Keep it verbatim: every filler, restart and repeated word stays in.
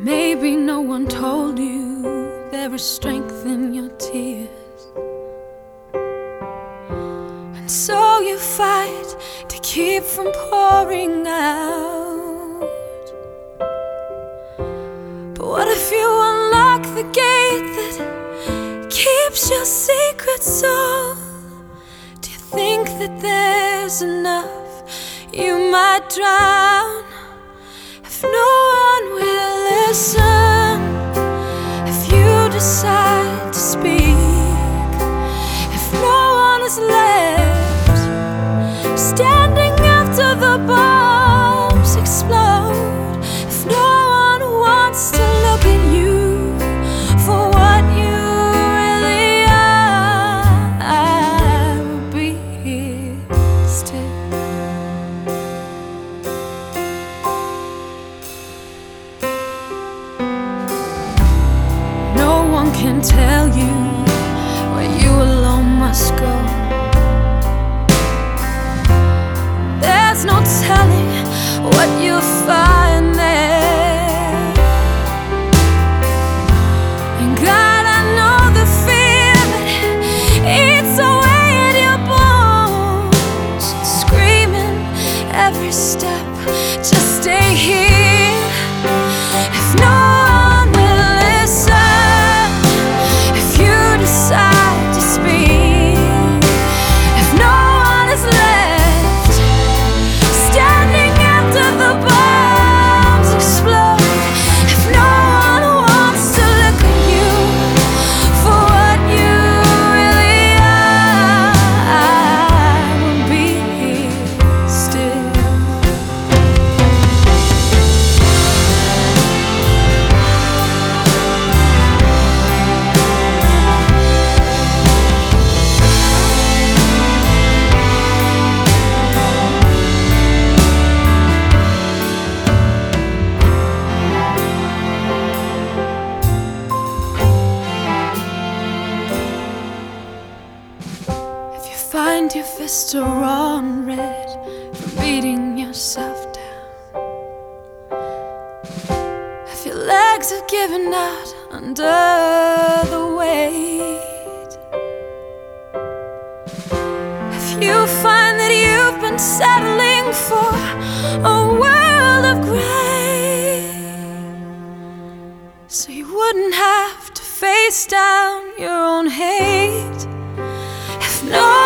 Maybe no one told you there is strength in your tears, and so you fight to keep from pouring out. But what if you unlock the gate that keeps your secret soul? Do you think that there's enough? You might drown if no one will listen. If you decide to speak, if no one is left standing after the bombs explode, if no one wants to look at you for what you really are, I will be here still. Can tell you where you alone must go. There's no telling what you'll find there. And God, I know the fear that eats away at your bones, screaming every step, just stay here. If no find your fists are raw and red from beating yourself down, if your legs have given out under the weight, if you find that you've been settling for a world of gray, so you wouldn't have to face down your own hate, if no